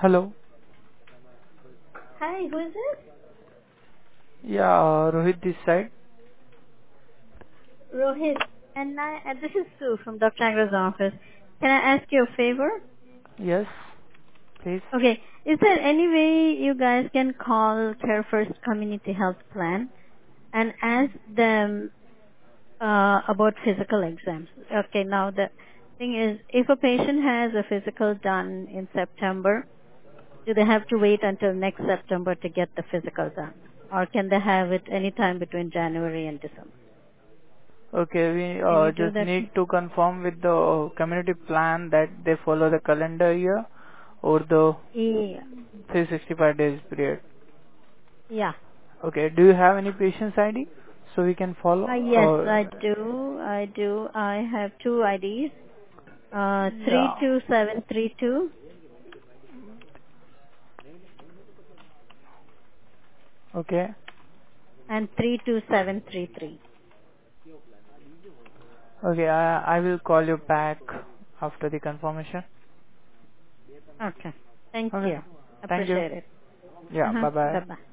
Hello. Hi, who is this? Yeah, Rohit this side. Rohit. And this is Sue from Dr. Agra's office. Can I ask you a favor? Yes, please. Okay. Is there any way you guys can call Care First Community Health Plan and ask them about physical exams? Okay, now the thing is, if a patient has a physical done in September, do they have to wait until next September to get the physical done? Or can they have it anytime between January and December? Okay, we Can you do just that? need to confirm with the community plan that they follow the calendar year or the Yeah. 365 days period. Yeah. Okay, do you have any patient's ID so we can follow? Yes, I do. I do. I have two IDs. Yeah. 32732 Okay. and 32733. Okay, I will call you back after the confirmation. Okay. Thank Okay. you. Thank you. Appreciate it. Yeah, bye bye. Bye-bye.